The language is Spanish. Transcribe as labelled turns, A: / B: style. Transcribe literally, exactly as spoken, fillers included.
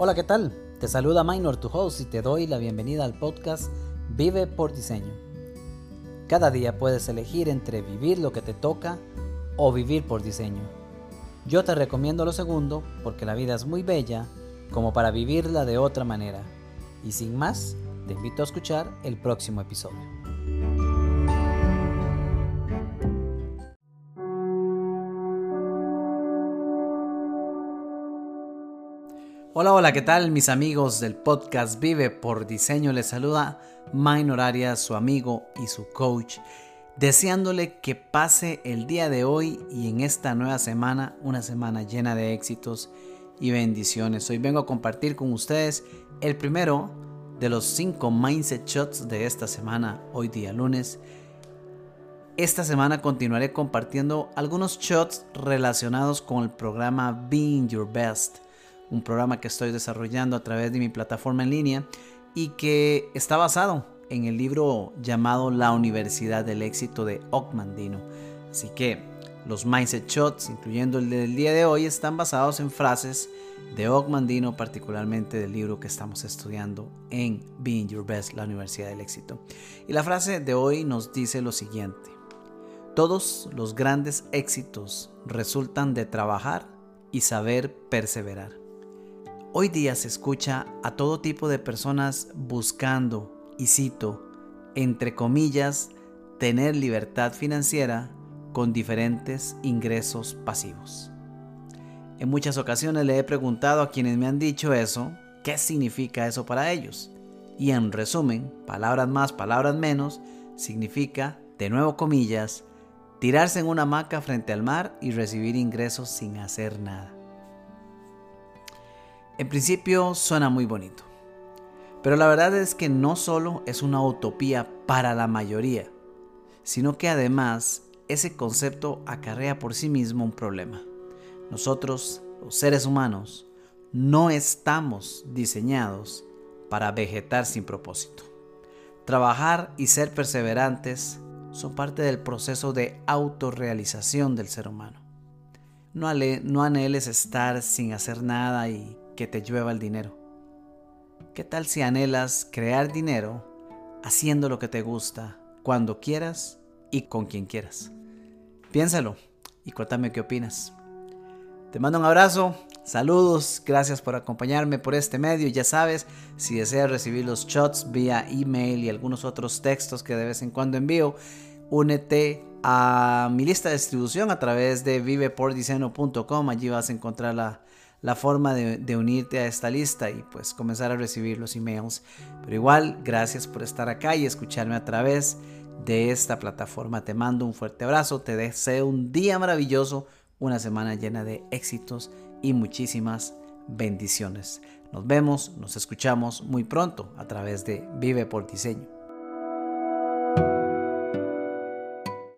A: Hola, ¿qué tal? Te saluda Minor, tu host, y te doy la bienvenida al podcast Vive por Diseño. Cada día puedes elegir entre vivir lo que te toca o vivir por diseño. Yo te recomiendo lo segundo porque la vida es muy bella como para vivirla de otra manera. Y sin más, te invito a escuchar el próximo episodio. Hola, hola, ¿qué tal mis amigos del podcast Vive por Diseño? Les saluda Minor Arias, su amigo y su coach, deseándole que pase el día de hoy y en esta nueva semana, una semana llena de éxitos y bendiciones. Hoy vengo a compartir con ustedes el primero de los cinco Mindset Shots de esta semana, hoy día lunes. Esta semana continuaré compartiendo algunos shots relacionados con el programa Being Your Best, un programa que estoy desarrollando a través de mi plataforma en línea y que está basado en el libro llamado La Universidad del Éxito de Og Mandino. Así que los Mindset Shots, incluyendo el del día de hoy, están basados en frases de Og Mandino, particularmente del libro que estamos estudiando en Being Your Best, La Universidad del Éxito. Y la frase de hoy nos dice lo siguiente: todos los grandes éxitos resultan de trabajar y saber perseverar. Hoy día se escucha a todo tipo de personas buscando, y cito, entre comillas, tener libertad financiera con diferentes ingresos pasivos. En muchas ocasiones le he preguntado a quienes me han dicho eso, ¿qué significa eso para ellos? Y en resumen, palabras más, palabras menos, significa, de nuevo comillas, tirarse en una hamaca frente al mar y recibir ingresos sin hacer nada. En principio suena muy bonito, pero la verdad es que no solo es una utopía para la mayoría, sino que además ese concepto acarrea por sí mismo un problema. Nosotros, los seres humanos, no estamos diseñados para vegetar sin propósito. Trabajar y ser perseverantes son parte del proceso de autorrealización del ser humano. No, ale, no anheles estar sin hacer nada y que te llueva el dinero. ¿Qué tal si anhelas crear dinero haciendo lo que te gusta, cuando quieras y con quien quieras? Piénsalo y cuéntame qué opinas. Te mando un abrazo, saludos, gracias por acompañarme por este medio. Ya sabes, si deseas recibir los shots vía email y algunos otros textos que de vez en cuando envío, únete a mi lista de distribución a través de vive por diseño punto com. Allí vas a encontrar la, la forma de, de unirte a esta lista y pues comenzar a recibir los emails. Pero igual, gracias por estar acá y escucharme a través de esta plataforma. Te mando un fuerte abrazo, te deseo un día maravilloso, una semana llena de éxitos y muchísimas bendiciones. Nos vemos, nos escuchamos muy pronto a través de Vive por Diseño.